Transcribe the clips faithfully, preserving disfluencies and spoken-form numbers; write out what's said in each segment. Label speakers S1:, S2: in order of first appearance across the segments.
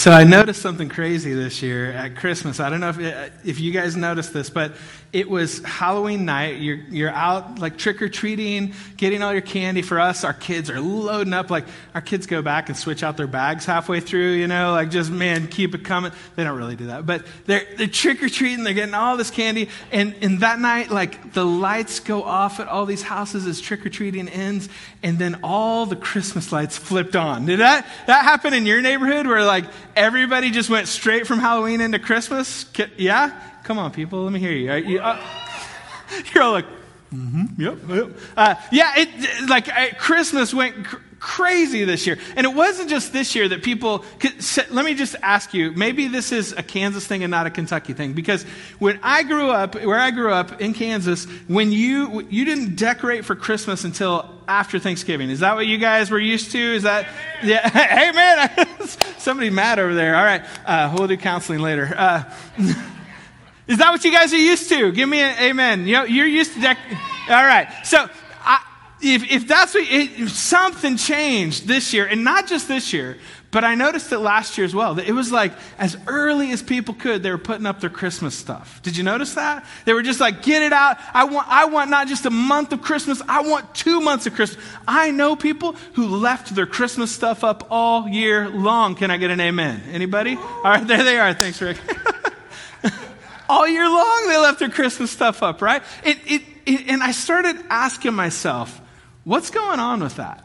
S1: So I noticed something crazy this year at Christmas. I don't know if if you guys noticed this, but it was Halloween night. You're you're out like trick-or-treating, getting all your candy. For us, our kids are loading up. Like our kids go back and switch out their bags halfway through, you know, like just, man, keep it coming. They don't really do that. But they're, they're trick-or-treating. They're getting all this candy. And, and that night, like the lights go off at all these houses as trick-or-treating ends. And then all the Christmas lights flipped on. Did that, that happen in your neighborhood where like everybody just went straight from Halloween into Christmas? Yeah? Come on, people. Let me hear you. Are you uh, you're all like, mm-hmm, yep, yep. Uh, yeah, it, like uh, Christmas went cr- crazy this year. And it wasn't just this year that people, could, let me just ask you, maybe this is a Kansas thing and not a Kentucky thing. Because when I grew up, where I grew up in Kansas, when you, you didn't decorate for Christmas until after Thanksgiving. Is that what you guys were used to? Is that, yeah, hey man, somebody mad over there. All right, uh, we'll do counseling later. Uh, Is that what you guys are used to? Give me an amen. You know, you're used to dec- all right. So I, if if that's what it, if something changed this year, and not just this year, but I noticed it last year as well. That it was like as early as people could, they were putting up their Christmas stuff. Did you notice that? They were just like, get it out. I want I want not just a month of Christmas. I want two months of Christmas. I know people who left their Christmas stuff up all year long. Can I get an amen? Anybody? All right, there they are. Thanks, Rick. All year long, they left their Christmas stuff up, right? It, it, it, and I started asking myself, what's going on with that?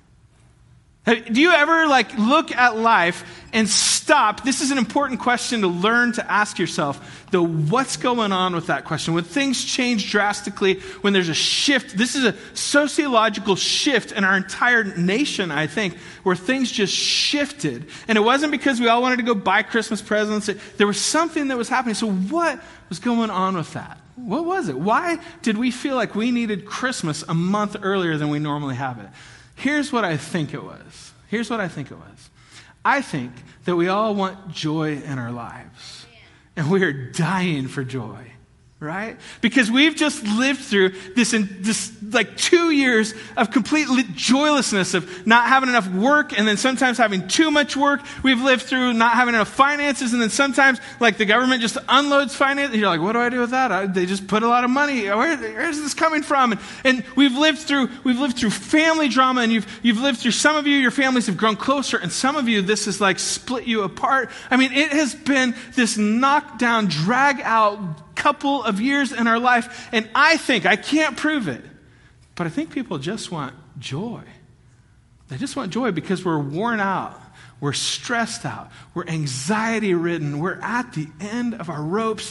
S1: Do you ever like look at life and stop? This is an important question to learn to ask yourself. The what's going on with that question? When things change drastically, when there's a shift, this is a sociological shift in our entire nation, I think, where things just shifted. And it wasn't because we all wanted to go buy Christmas presents. There was something that was happening. So what was going on with that? What was it? Why did we feel like we needed Christmas a month earlier than we normally have it? Here's what I think it was. Here's what I think it was. I think that we all want joy in our lives. And we are dying for joy, right? Because we've just lived through this, in, this like two years of complete joylessness of not having enough work and then sometimes having too much work. We've lived through not having enough finances and then sometimes like the government just unloads finance. And you're like, what do I do with that? I, they just put a lot of money. Where, where is this coming from? And, and we've lived through, we've lived through family drama and you've, you've lived through, some of you, your families have grown closer and some of you, this has like split you apart. I mean, it has been this knockdown, drag out couple of years in our life, and I think, I can't prove it, but I think people just want joy. They just want joy because we're worn out, we're stressed out, we're anxiety ridden, we're at the end of our ropes,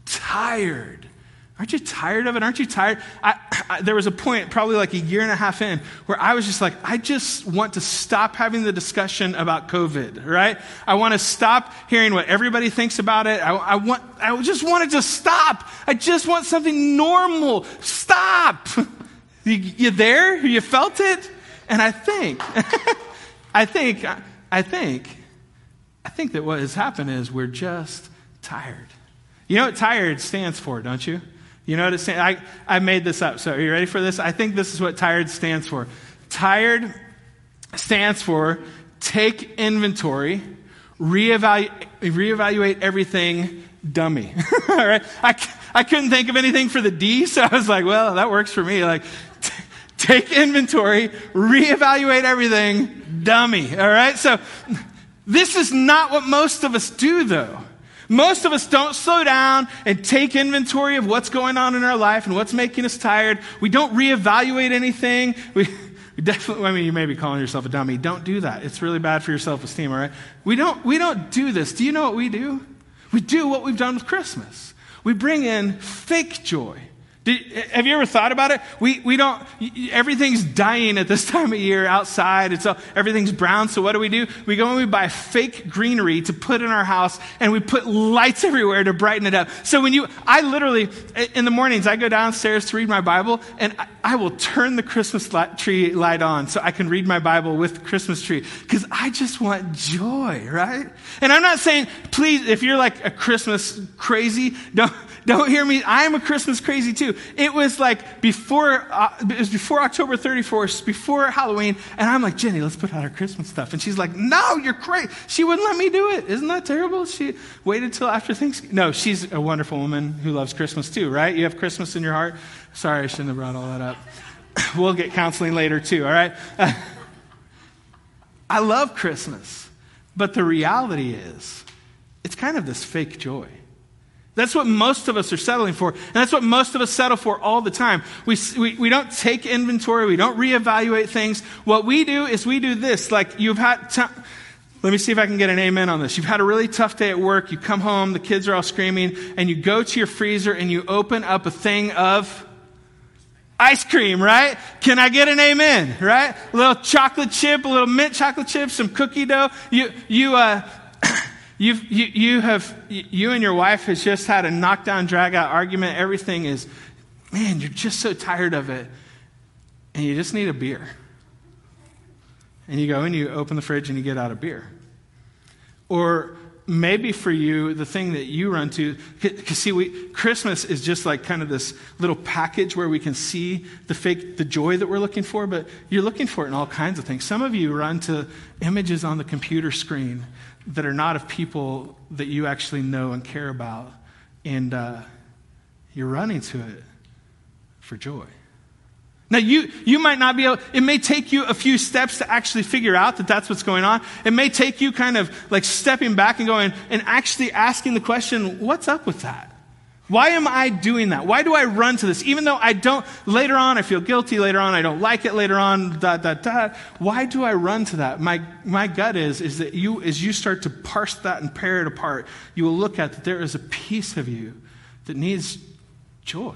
S1: tired. Aren't you tired of it? Aren't you tired? I, I, there was a point, probably like a year and a half in, where I was just like, I just want to stop having the discussion about COVID, right? I want to stop hearing what everybody thinks about it. I, I want, I just wanted to stop. I just want something normal. Stop. You, you there? You felt it? And I think, I think, I think, I think that what has happened is we're just tired. You know what tired stands for, don't you? You know what it stands I, I made this up. So are you ready for this? I think this is what tired stands for. Tired stands for take inventory, reevaluate, reevaluate everything, dummy. All right? I, I couldn't think of anything for the D, so I was like, well, that works for me. Like, t- take inventory, reevaluate everything, dummy. All right? So this is not what most of us do, though. Most of us don't slow down and take inventory of what's going on in our life and what's making us tired. We don't reevaluate anything. We, we definitely, I mean, you may be calling yourself a dummy. Don't do that. It's really bad for your self-esteem, all right? We don't, we don't do this. Do you know what we do? We do what we've done with Christmas. We bring in fake joy. Did, have you ever thought about it? We we don't, everything's dying at this time of year outside. It's all, everything's brown. So what do we do? We go and we buy fake greenery to put in our house and we put lights everywhere to brighten it up. So when you, I literally, in the mornings, I go downstairs to read my Bible and I, I will turn the Christmas light, tree light on so I can read my Bible with the Christmas tree because I just want joy, right? And I'm not saying, please, if you're like a Christmas crazy, don't, don't hear me. I am a Christmas crazy too. It was like before, uh, it was before October thirty-first, before Halloween. And I'm like, Jenny, let's put out our Christmas stuff. And she's like, no, you're crazy. She wouldn't let me do it. Isn't that terrible? She waited till after Thanksgiving. No, she's a wonderful woman who loves Christmas too, right? You have Christmas in your heart. Sorry, I shouldn't have brought all that up. We'll get counseling later too, all right? Uh, I love Christmas, but the reality is it's kind of this fake joy. That's what most of us are settling for, and that's what most of us settle for all the time. We, we, we don't take inventory. We don't reevaluate things. What we do is we do this. Like you've had t- let me see if I can get an amen on this. You've had a really tough day at work. You come home, the kids are all screaming, and you go to your freezer and you open up a thing of ice cream, right? Can I get an amen, right? A little chocolate chip, a little mint chocolate chip, some cookie dough. You, you, uh, you've, you, you have, you and your wife has just had a knockdown, drag out argument. Everything is, man, you're just so tired of it. And you just need a beer. And you go and you open the fridge and you get out a beer. Or maybe for you, the thing that you run to, because see, we, Christmas is just like kind of this little package where we can see the fake, the joy that we're looking for, but you're looking for it in all kinds of things. Some of you run to images on the computer screen that are not of people that you actually know and care about, and uh, you're running to it for joy. Now, you, you might not be able, it may take you a few steps to actually figure out that that's what's going on. It may take you kind of like stepping back and going and actually asking the question, what's up with that? Why am I doing that? Why do I run to this? Even though I don't, later on I feel guilty, later on I don't like it, later on, dot, dot, dot. Why do I run to that? My, my gut is, is that you, as you start to parse that and pare it apart, you will look at that there is a piece of you that needs joy.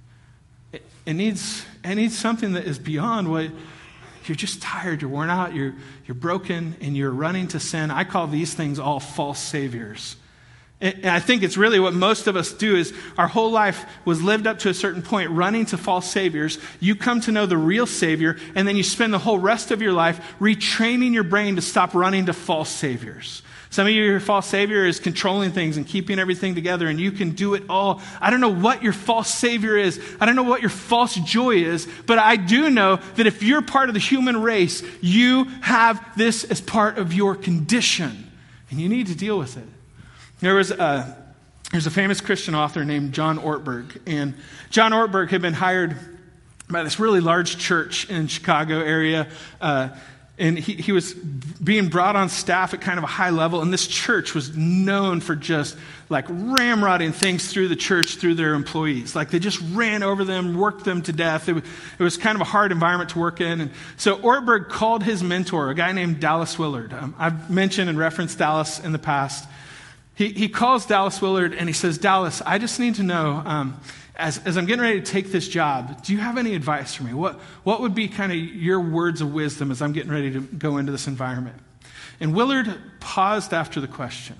S1: It, it needs, it needs something that is beyond what you're just tired, you're worn out, you're, you're broken, and you're running to sin. I call these things all false saviors. And I think it's really what most of us do is our whole life was lived up to a certain point running to false saviors. You come to know the real Savior, and then you spend the whole rest of your life retraining your brain to stop running to false saviors. Some of you, your false savior is controlling things and keeping everything together, and you can do it all. I don't know what your false savior is. I don't know what your false joy is, but I do know that if you're part of the human race, you have this as part of your condition, and you need to deal with it. There was a, there's a famous Christian author named John Ortberg, and John Ortberg had been hired by this really large church in Chicago area, uh, and he, he was being brought on staff at kind of a high level, and this church was known for just like ramrodding things through the church, through their employees. Like they just ran over them, worked them to death. It was, it was kind of a hard environment to work in. And so Ortberg called his mentor, a guy named Dallas Willard. Um, I've mentioned and referenced Dallas in the past. He, he calls Dallas Willard and he says, Dallas, I just need to know, um, as, as I'm getting ready to take this job, do you have any advice for me? What, what would be kind of your words of wisdom as I'm getting ready to go into this environment? And Willard paused after the question.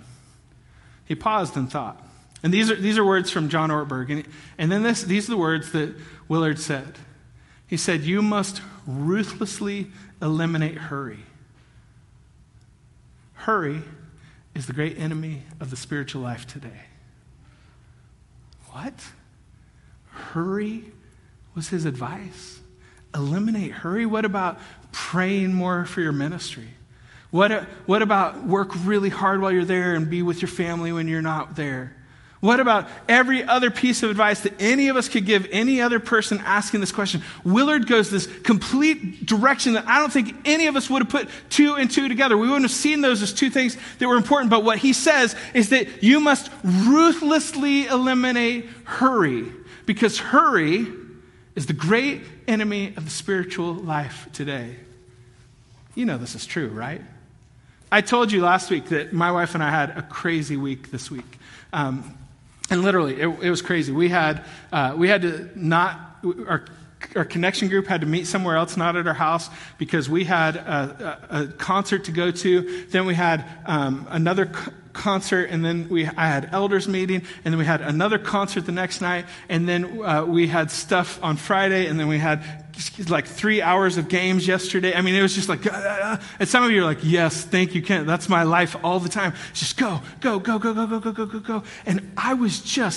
S1: He paused and thought. And these are, these are words from John Ortberg. And, and then this, these are the words that Willard said. He said, you must ruthlessly eliminate hurry. Hurry is the great enemy of the spiritual life today. What? Hurry was his advice? Eliminate hurry? What about praying more for your ministry? What, what about work really hard while you're there and be with your family when you're not there? What about every other piece of advice that any of us could give any other person asking this question? Willard goes this complete direction that I don't think any of us would have put two and two together. We wouldn't have seen those as two things that were important. But what he says is that you must ruthlessly eliminate hurry, because hurry is the great enemy of the spiritual life today. You know this is true, right? I told you last week that my wife and I had a crazy week this week. Um, And literally, it, it was crazy. We had uh, we had to not our our connection group had to meet somewhere else, not at our house, because we had a, a, a concert to go to. Then we had um, another co- concert, and then we I had elders meeting, and then we had another concert the next night, and then uh, we had stuff on Friday, and then we had like three hours of games yesterday. I mean, it was just like, uh, and some of you are like, yes, thank you, Kent. That's my life all the time. Just go, go, go, go, go, go, go, go, go, go. And I was just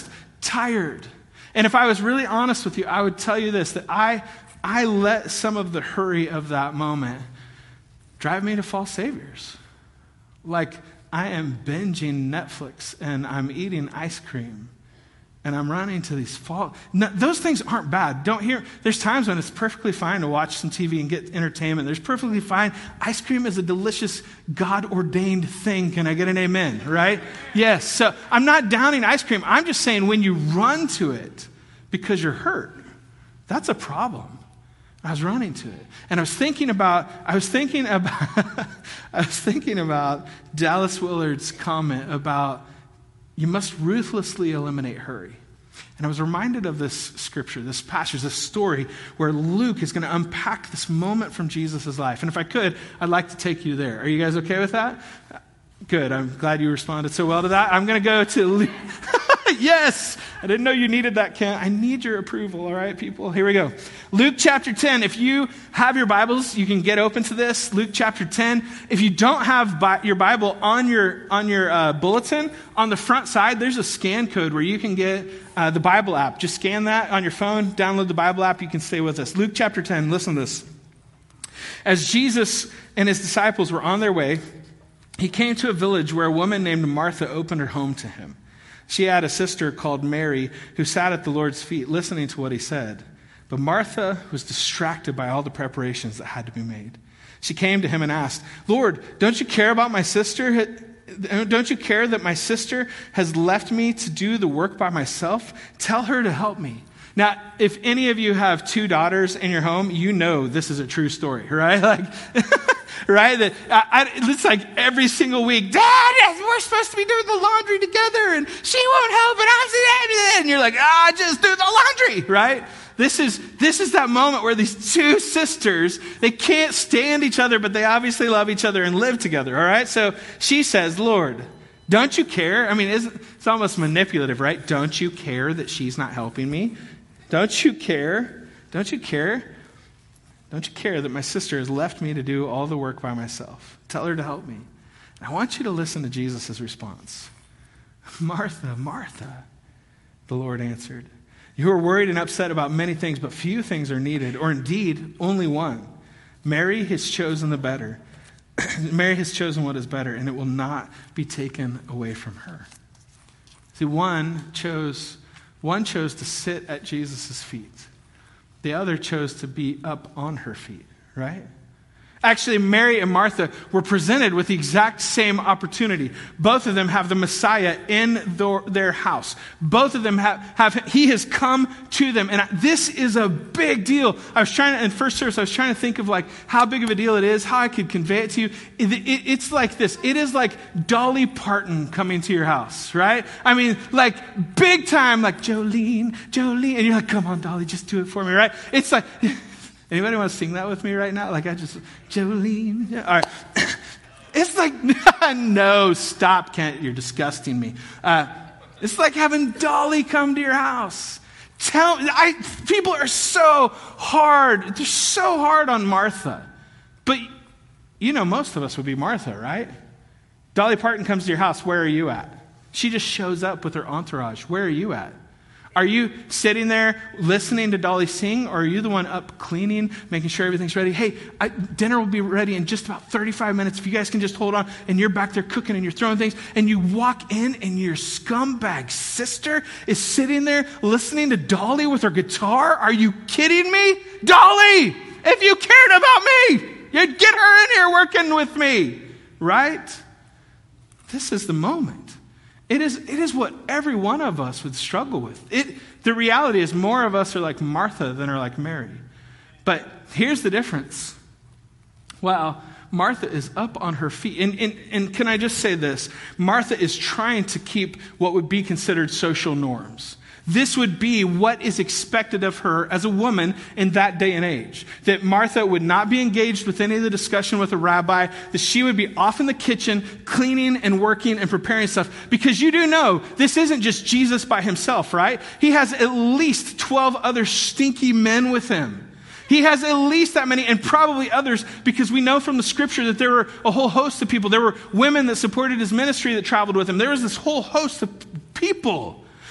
S1: tired. And if I was really honest with you, I would tell you this, that I, I let some of the hurry of that moment drive me to false saviors. Like, I am binging Netflix and I'm eating ice cream and I'm running to these false... No, those things aren't bad. Don't hear... There's times when it's perfectly fine to watch some T V and get entertainment. There's perfectly fine. Ice cream is a delicious, God-ordained thing. Can I get an amen, right? Yes. So I'm not downing ice cream. I'm just saying when you run to it because you're hurt, that's a problem. I was running to it. And I was thinking about, I was thinking about, I was thinking about Dallas Willard's comment about you must ruthlessly eliminate hurry. And I was reminded of this scripture, this passage, this story where Luke is going to unpack this moment from Jesus' life. And if I could, I'd like to take you there. Are you guys okay with that? Good. I'm glad you responded so well to that. I'm going to go to Luke. Yes. I didn't know you needed that, Kent. I need your approval. All right, people. Here we go. Luke chapter ten. If you have your Bibles, you can get open to this. Luke chapter ten. If you don't have bi- your Bible on your on your uh, bulletin, on the front side, there's a scan code where you can get uh, the Bible app. Just scan that on your phone. Download the Bible app. You can stay with us. Luke chapter ten. Listen to this. As Jesus and his disciples were on their way, he came to a village where a woman named Martha opened her home to him. She had a sister called Mary who sat at the Lord's feet listening to what he said. But Martha was distracted by all the preparations that had to be made. She came to him and asked, Lord, don't you care about my sister? Don't you care that my sister has left me to do the work by myself? Tell her to help me. Now, if any of you have two daughters in your home, you know this is a true story, right? Like, right? That I, I, it's like every single week, Dad, we're supposed to be doing the laundry together, and she won't help, and I'm saying, and you're like, ah, just do the laundry, right? This is this is that moment where these two sisters, they can't stand each other, but they obviously love each other and live together, all right? So she says, Lord, don't you care? I mean, isn't, it's almost manipulative, right? Don't you care that she's not helping me? Don't you care? Don't you care? Don't you care that my sister has left me to do all the work by myself? Tell her to help me. And I want you to listen to Jesus' response. Martha, Martha, the Lord answered, you are worried and upset about many things, but few things are needed, or indeed only one. Mary has chosen the better. Mary has chosen what is better, and it will not be taken away from her. See, one chose, one chose to sit at Jesus' feet. The other chose to be up on her feet, right? Actually, Mary and Martha were presented with the exact same opportunity. Both of them have the Messiah in their, their house. Both of them have, have, he has come to them. And this is a big deal. I was trying to, in first service, I was trying to think of like how big of a deal it is, how I could convey it to you. It, it, it's like this. It is like Dolly Parton coming to your house, right? I mean, like big time, like Jolene, Jolene. And you're like, come on, Dolly, just do it for me, right? It's like... Anybody want to sing that with me right now? Like I just, Jolene. Yeah. All right. It's like, no, stop, Kent. You're disgusting me. Uh, it's like having Dolly come to your house. Tell, I, people are so hard. They're so hard on Martha. But, you know, most of us would be Martha, right? Dolly Parton comes to your house. Where are you at? She just shows up with her entourage. Where are you at? Are you sitting there listening to Dolly sing, or are you the one up cleaning, making sure everything's ready? Hey, I, dinner will be ready in just about thirty-five minutes. If you guys can just hold on, and you're back there cooking and you're throwing things, and you walk in and your scumbag sister is sitting there listening to Dolly with her guitar? Are you kidding me? Dolly, if you cared about me, you'd get her in here working with me, right? This is the moment. It is, it is what every one of us would struggle with. It, the reality is more of us are like Martha than are like Mary. But here's the difference. Well, Martha is up on her feet. And, and, and can I just say this? Martha is trying to keep what would be considered social norms. This would be what is expected of her as a woman in that day and age. That Martha would not be engaged with any of the discussion with a rabbi, that she would be off in the kitchen cleaning and working and preparing stuff. Because you do know, this isn't just Jesus by himself, right? He has at least twelve other stinky men with him. He has at least that many, and probably others, because we know from the scripture that there were a whole host of people. There were women that supported his ministry that traveled with him. There was this whole host of people.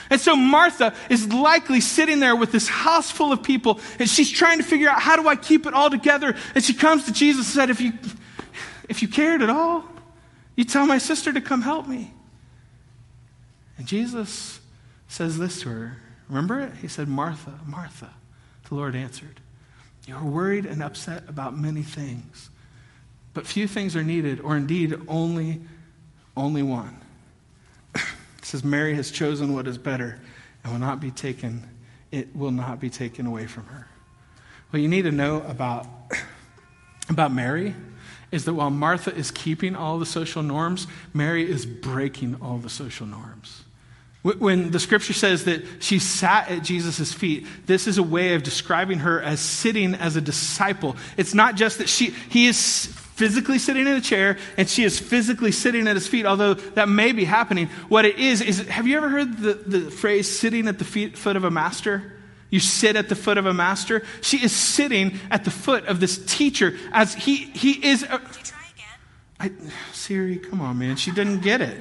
S1: And so Martha is likely sitting there with this house full of people, and she's trying to figure out, how do I keep it all together? And she comes to Jesus and said, if you, if you cared at all, you tell my sister to come help me. And Jesus says this to her. Remember it? He said, Martha, Martha, the Lord answered, you are worried and upset about many things, but few things are needed, or indeed only, only one. It says, Mary has chosen what is better and will not be taken, it will not be taken away from her. What you need to know about, about Mary is that while Martha is keeping all the social norms, Mary is breaking all the social norms. When the scripture says that she sat at Jesus' feet, this is a way of describing her as sitting as a disciple. It's not just that she he is physically sitting in a chair and she is physically sitting at his feet, although that may be happening. What it is, is have you ever heard the, the phrase sitting at the feet, foot of a master? You sit at the foot of a master. She is sitting at the foot of this teacher as he, he is... A, Can you try again? I, Siri, come on, man. She didn't get it.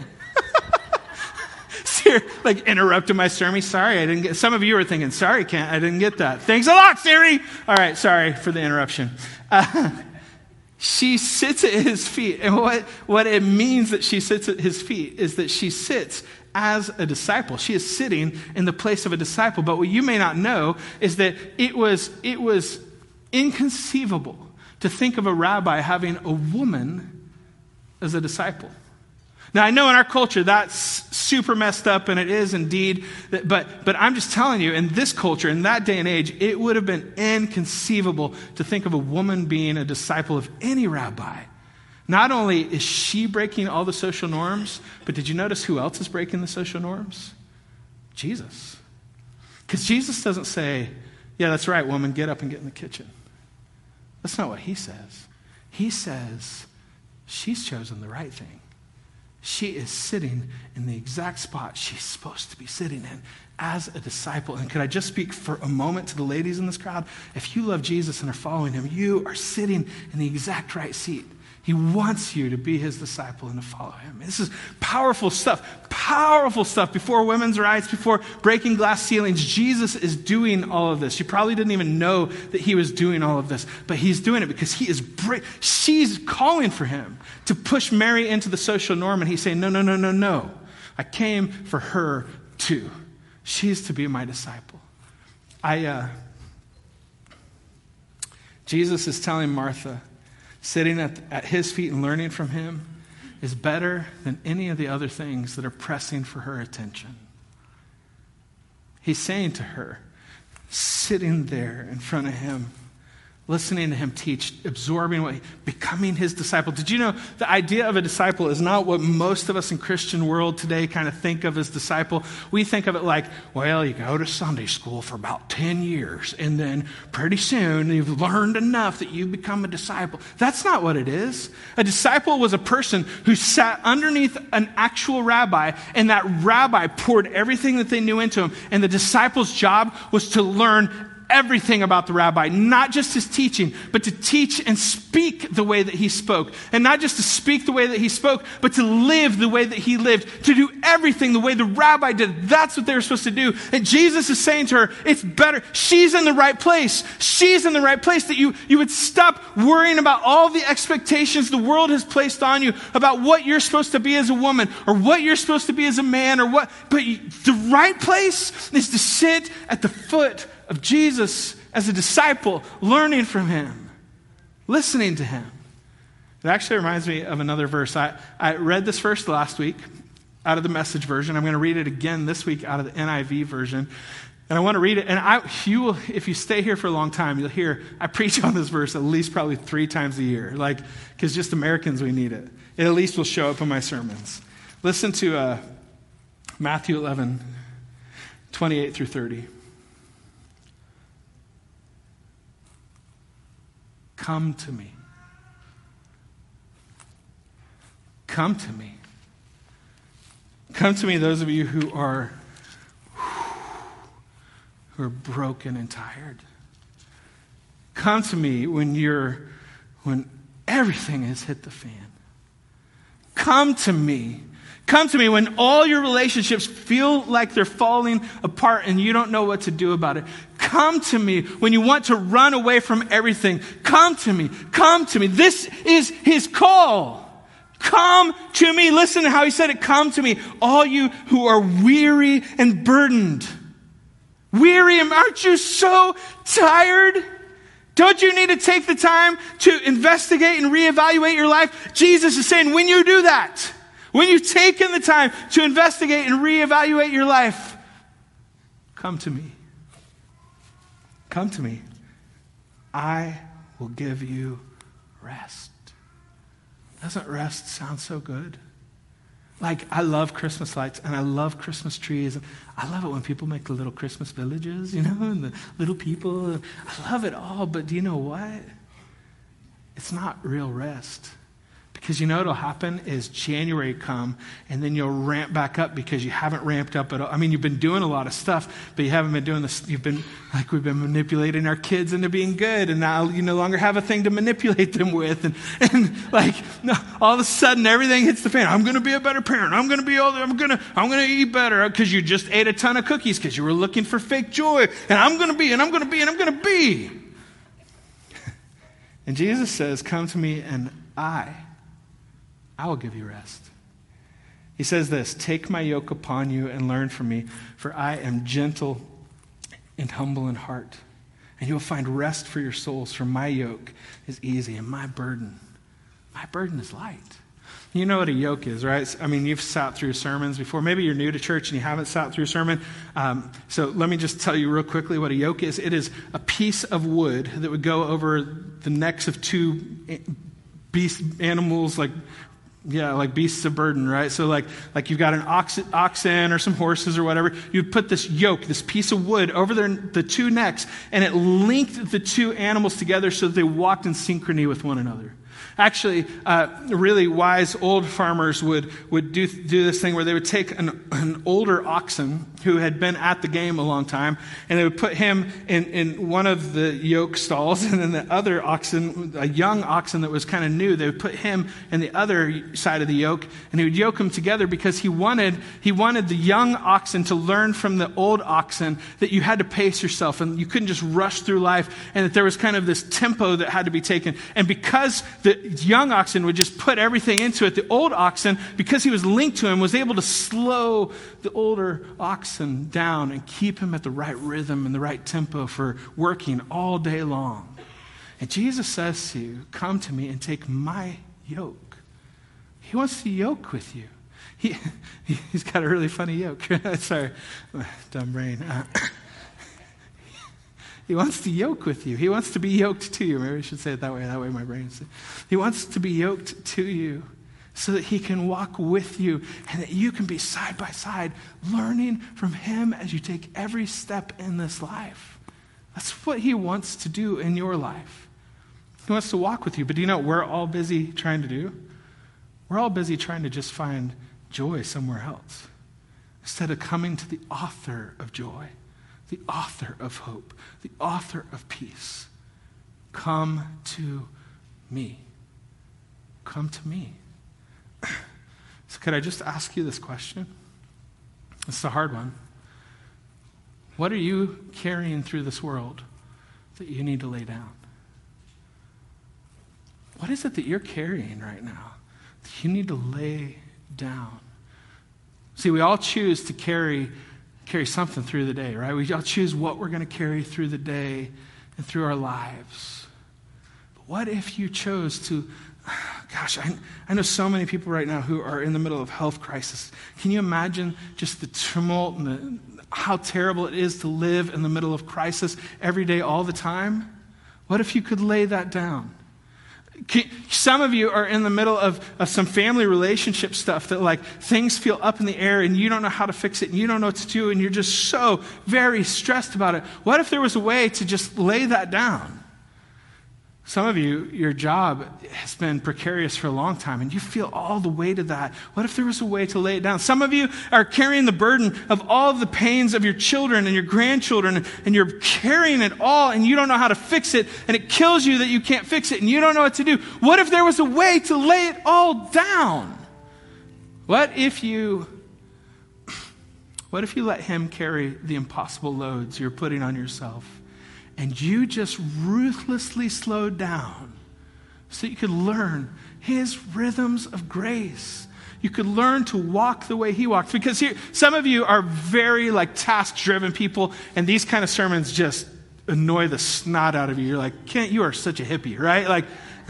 S1: Siri, like, interrupted my sermon. Sorry, I didn't get... Some of you are thinking, sorry, Kent, I didn't get that. Thanks a lot, Siri. All right, sorry for the interruption. Uh, she sits at his feet. And what, what it means that she sits at his feet is that she sits as a disciple. She is sitting in the place of a disciple. But what you may not know is that it was, it was inconceivable to think of a rabbi having a woman as a disciple. Now, I know in our culture that's super messed up, and it is indeed, but, but I'm just telling you, in this culture, in that day and age, it would have been inconceivable to think of a woman being a disciple of any rabbi. Not only is she breaking all the social norms, but did you notice who else is breaking the social norms? Jesus. Because Jesus doesn't say, yeah, that's right, woman, get up and get in the kitchen. That's not what he says. He says, she's chosen the right thing. She is sitting in the exact spot she's supposed to be sitting in as a disciple. And could I just speak for a moment to the ladies in this crowd? If you love Jesus and are following him, you are sitting in the exact right seat. He wants you to be his disciple and to follow him. This is powerful stuff, powerful stuff. Before women's rights, before breaking glass ceilings, Jesus is doing all of this. You probably didn't even know that he was doing all of this, but he's doing it because he is break- she's calling for him to push Mary into the social norm, and he's saying, no, no, no, no, no. I came for her too. She's to be my disciple. I, uh, Jesus is telling Martha, sitting at, at his feet and learning from him is better than any of the other things that are pressing for her attention. He's saying to her, sitting there in front of him, listening to him teach, absorbing what, he, becoming his disciple. Did you know the idea of a disciple is not what most of us in Christian world today kind of think of as disciple? We think of it like, well, you go to Sunday school for about ten years, and then pretty soon you've learned enough that you become a disciple. That's not what it is. A disciple was a person who sat underneath an actual rabbi, and that rabbi poured everything that they knew into him, and the disciple's job was to learn everything about the rabbi, not just his teaching, but to teach and speak the way that he spoke. And not just to speak the way that he spoke, but to live the way that he lived, to do everything the way the rabbi did. That's what they were supposed to do. And Jesus is saying to her, it's better. She's in the right place. She's in the right place, that you, you would stop worrying about all the expectations the world has placed on you about what you're supposed to be as a woman, or what you're supposed to be as a man, or what. But you, the right place is to sit at the foot of Jesus as a disciple, learning from him, listening to him. It actually reminds me of another verse. I, I read this verse last week out of the Message version. I'm going to read it again this week out of the N I V version. And I want to read it. And I, you will, if you stay here for a long time, you'll hear I preach on this verse at least probably three times a year. Like, because just Americans, we need it. It at least will show up in my sermons. Listen to uh, Matthew eleven, twenty-eight through thirty. Come to me. Come to me. Come to me, those of you who are who are broken and tired. Come to me when you're when everything has hit the fan. Come to me. Come to me when all your relationships feel like they're falling apart and you don't know what to do about it. Come to me when you want to run away from everything. Come to me. Come to me. This is his call. Come to me. Listen to how he said it. Come to me, all you who are weary and burdened. Weary, and aren't you so tired? Don't you need to take the time to investigate and reevaluate your life? Jesus is saying, when you do that, when you've taken the time to investigate and reevaluate your life, come to me. Come to me. I will give you rest. Doesn't rest sound so good? Like, I love Christmas lights, and I love Christmas trees. And I love it when people make the little Christmas villages, you know, and the little people. I love it all, but do you know what? It's not real rest. Because you know what'll happen is January come, and then you'll ramp back up because you haven't ramped up at all. I mean, you've been doing a lot of stuff, but you haven't been doing this. You've been, like we've been manipulating our kids into being good, and now you no longer have a thing to manipulate them with. And, and like, no, all of a sudden, everything hits the fan. I'm going to be a better parent. I'm going to be all, I'm going to, I'm going to eat better because you just ate a ton of cookies because you were looking for fake joy. And I'm going to be, and I'm going to be, and I'm going to be. And Jesus says, come to me, and I I will give you rest. He says this, take my yoke upon you and learn from me, for I am gentle and humble in heart. And you will find rest for your souls, for my yoke is easy and my burden, my burden is light. You know what a yoke is, right? I mean, you've sat through sermons before. Maybe you're new to church and you haven't sat through a sermon. Um, so let me just tell you real quickly what a yoke is. It is a piece of wood that would go over the necks of two beast animals, like Yeah, like beasts of burden, right? So like like you've got an ox, oxen or some horses or whatever. You put this yoke, this piece of wood over their, the two necks, and it linked the two animals together so that they walked in synchrony with one another. Actually, uh, really wise old farmers would, would do, do this thing where they would take an, an older oxen who had been at the game a long time, and they would put him in, in one of the yoke stalls, and then the other oxen, a young oxen that was kind of new, they would put him in the other side of the yoke, and he would yoke them together because he wanted, he wanted the young oxen to learn from the old oxen that you had to pace yourself, and you couldn't just rush through life, and that there was kind of this tempo that had to be taken. And because the young oxen would just put everything into it, the old oxen, because he was linked to him, was able to slow the older oxen down and keep him at the right rhythm and the right tempo for working all day long. And Jesus says to you, come to me and take my yoke. He wants to yoke with you. He, he's got a really funny yoke. Sorry, dumb brain. Uh, He wants to yoke with you. He wants to be yoked to you. Maybe I should say it that way. That way my brain says. He wants to be yoked to you so that he can walk with you and that you can be side by side learning from him as you take every step in this life. That's what he wants to do in your life. He wants to walk with you. But do you know what we're all busy trying to do? We're all busy trying to just find joy somewhere else instead of coming to the author of joy, the author of hope, the author of peace. Come to me. Come to me. So could I just ask you this question? It's a hard one. What are you carrying through this world that you need to lay down? What is it that you're carrying right now that you need to lay down? See, we all choose to carry carry something through the day, right? We all choose what we're going to carry through the day and through our lives. But what if you chose to, gosh, I, I know so many people right now who are in the middle of health crisis. Can you imagine just the tumult and the, how terrible it is to live in the middle of crisis every day, all the time? What if you could lay that down? Some of you are in the middle of, of some family relationship stuff that like things feel up in the air and you don't know how to fix it and you don't know what to do and you're just so very stressed about it. What if there was a way to just lay that down? Some of you, your job has been precarious for a long time and you feel all the weight of that. What if there was a way to lay it down? Some of you are carrying the burden of all of the pains of your children and your grandchildren and you're carrying it all and you don't know how to fix it and it kills you that you can't fix it and you don't know what to do. What if there was a way to lay it all down? What if you, what if you let him carry the impossible loads you're putting on yourself, and you just ruthlessly slowed down so you could learn his rhythms of grace? You could learn to walk the way he walked. Because here, some of you are very like task-driven people, and these kind of sermons just annoy the snot out of you. You're like, Kent, you are such a hippie, right? Like,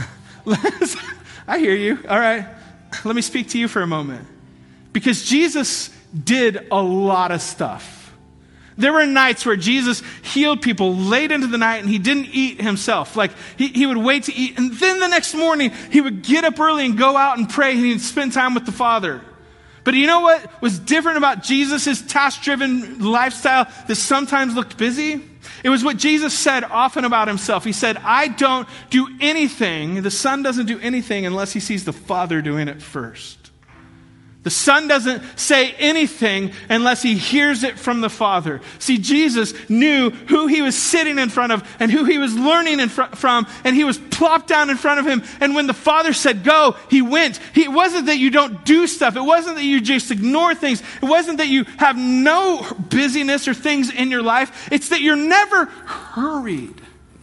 S1: I hear you. All right. Let me speak to you for a moment. Because Jesus did a lot of stuff. There were nights where Jesus healed people late into the night and he didn't eat himself. Like he, he would wait to eat. And then the next morning he would get up early and go out and pray and he'd spend time with the Father. But you know what was different about Jesus' task-driven lifestyle that sometimes looked busy? It was what Jesus said often about himself. He said, I don't do anything. The Son doesn't do anything unless he sees the Father doing it first. The Son doesn't say anything unless he hears it from the Father. See, Jesus knew who he was sitting in front of and who he was learning in fr- from, and he was plopped down in front of him. And when the Father said go, he went. He, it wasn't that you don't do stuff. It wasn't that you just ignore things. It wasn't that you have no busyness or things in your life. It's that you're never hurried.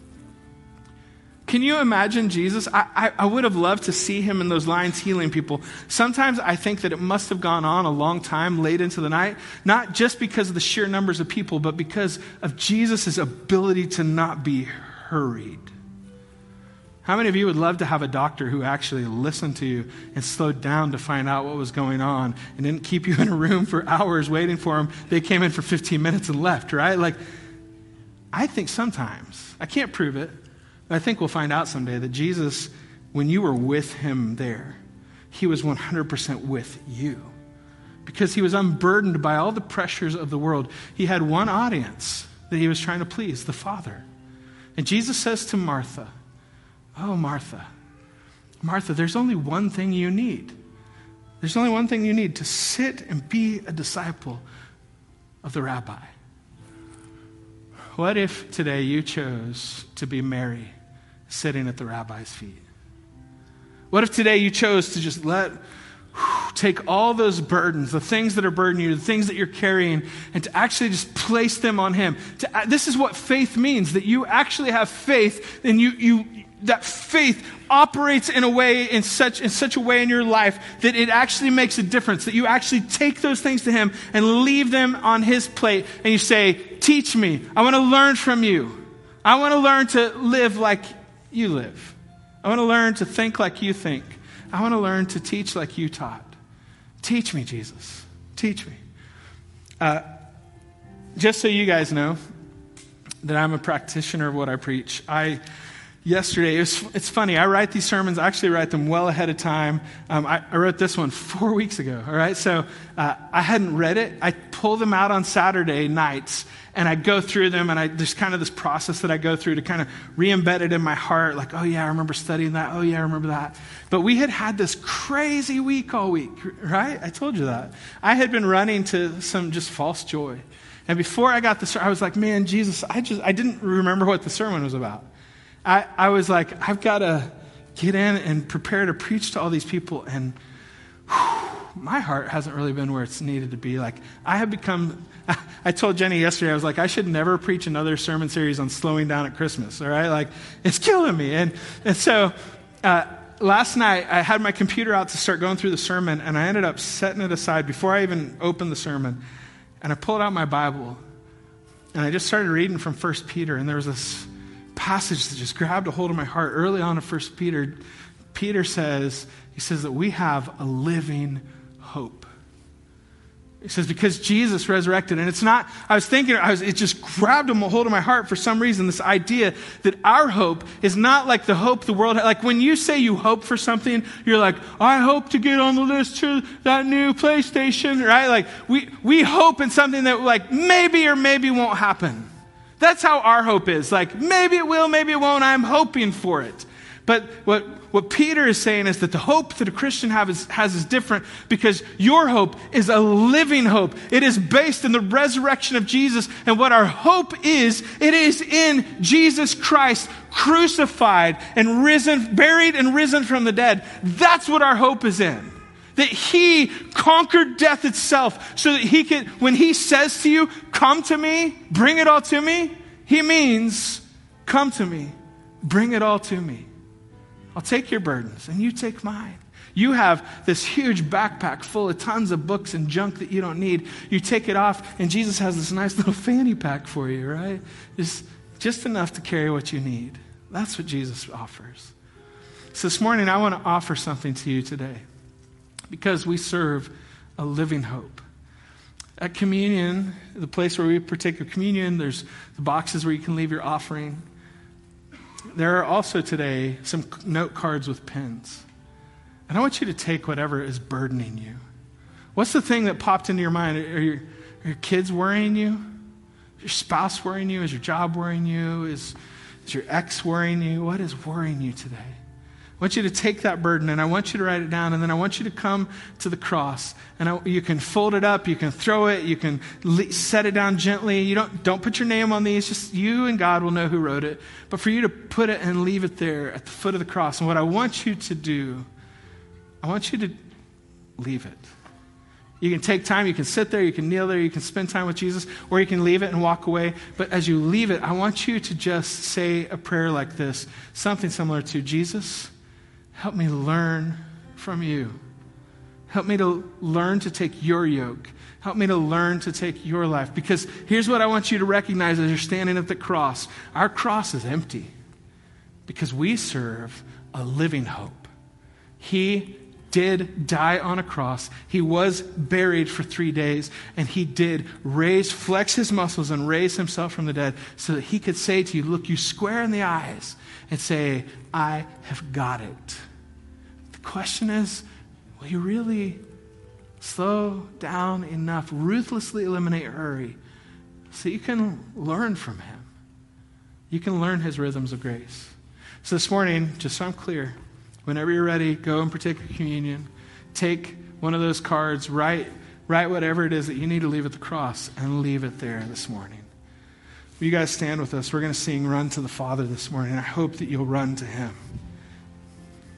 S1: Can you imagine Jesus? I, I, I would have loved to see him in those lines healing people. Sometimes I think that it must have gone on a long time late into the night, not just because of the sheer numbers of people, but because of Jesus' ability to not be hurried. How many of you would love to have a doctor who actually listened to you and slowed down to find out what was going on and didn't keep you in a room for hours waiting for him? They came in for fifteen minutes and left, right? Like, I think sometimes, I can't prove it, I think we'll find out someday that Jesus, when you were with him there, he was one hundred percent with you. Because he was unburdened by all the pressures of the world. He had one audience that he was trying to please, the Father. And Jesus says to Martha, oh, Martha, Martha, there's only one thing you need. There's only one thing you need, to sit and be a disciple of the rabbi. What if today you chose to be Mary, sitting at the rabbi's feet? What if today you chose to just let, whew, take all those burdens, the things that are burdening you, the things that you're carrying, and to actually just place them on him? To, this is what faith means, that you actually have faith, and you, you that faith operates in a way, in such, in such a way in your life that it actually makes a difference, that you actually take those things to him and leave them on his plate, and you say, teach me. I want to learn from you. I want to learn to live like you live. I want to learn to think like you think. I want to learn to teach like you taught. Teach me, Jesus. Teach me. Uh, just so you guys know that I'm a practitioner of what I preach, I yesterday, it was, it's funny, I write these sermons, I actually write them well ahead of time. Um, I, I wrote this one four weeks ago, all right? So uh, I hadn't read it. I pull them out on Saturday nights, and I go through them, and I, there's kind of this process that I go through to kind of re-embed it in my heart, like, oh yeah, I remember studying that, oh yeah, I remember that. But we had had this crazy week all week, right? I told you that. I had been running to some just false joy. And before I got the sermon, I was like, man, Jesus, I just, I didn't remember what the sermon was about. I, I was like, I've got to get in and prepare to preach to all these people. And whew, my heart hasn't really been where it's needed to be. Like, I have become, I told Jenny yesterday, I was like, I should never preach another sermon series on slowing down at Christmas, all right? Like, it's killing me. And, and so uh, last night, I had my computer out to start going through the sermon, and I ended up setting it aside before I even opened the sermon. And I pulled out my Bible, and I just started reading from First Peter, and there was this passage that just grabbed a hold of my heart. Early on in First Peter, Peter says, he says that we have a living hope. He says, because Jesus resurrected. And it's not, I was thinking, I was, it just grabbed a hold of my heart for some reason, this idea that our hope is not like the hope the world has. Like when you say you hope for something, you're like, I hope to get on the list to that new PlayStation, right? Like we, we hope in something that like maybe or maybe won't happen. That's how our hope is. Like, maybe it will, maybe it won't. I'm hoping for it. But what, what Peter is saying is that the hope that a Christian have is, has is different, because your hope is a living hope. It is based in the resurrection of Jesus. And what our hope is, it is in Jesus Christ, crucified and risen, buried and risen from the dead. That's what our hope is in. that he conquered death itself so that he could, when he says to you, come to me, bring it all to me, he means, come to me, bring it all to me. I'll take your burdens and you take mine. You have this huge backpack full of tons of books and junk that you don't need. You take it off, and Jesus has this nice little fanny pack for you, right? Just, just enough to carry what you need. That's what Jesus offers. So this morning, I want to offer something to you today because we serve a living hope. At communion, the place where we partake of communion, there's the boxes where you can leave your offering. There are also today some note cards with pens. And I want you to take whatever is burdening you. What's the thing that popped into your mind? Are your, are your kids worrying you? Is your spouse worrying you? Is your job worrying you? Is, is your ex worrying you? What is worrying you today? I want you to take that burden and I want you to write it down, and then I want you to come to the cross. And I, you can fold it up, you can throw it, you can le- set it down gently. You don't, don't put your name on these, just you and God will know who wrote it. But for you to put it and leave it there at the foot of the cross. And what I want you to do, I want you to leave it. You can take time, you can sit there, you can kneel there, you can spend time with Jesus, or you can leave it and walk away. But as you leave it, I want you to just say a prayer like this, something similar to, Jesus, help me learn from you. Help me to learn to take your yoke. Help me to learn to take your life. Because here's what I want you to recognize as you're standing at the cross. Our cross is empty because we serve a living hope. He did die on a cross. He was buried for three days, and he did raise, flex his muscles and raise himself from the dead so that he could say to you, look you square in the eyes and say, I have got it. The question is, will you really slow down enough, ruthlessly eliminate hurry, so you can learn from him? You can learn his rhythms of grace. So this morning, just so I'm clear, whenever you're ready, go and partake of communion. Take one of those cards, write, write whatever it is that you need to leave at the cross, and leave it there this morning. Will you guys stand with us? We're going to sing Run to the Father this morning. I hope that you'll run to him.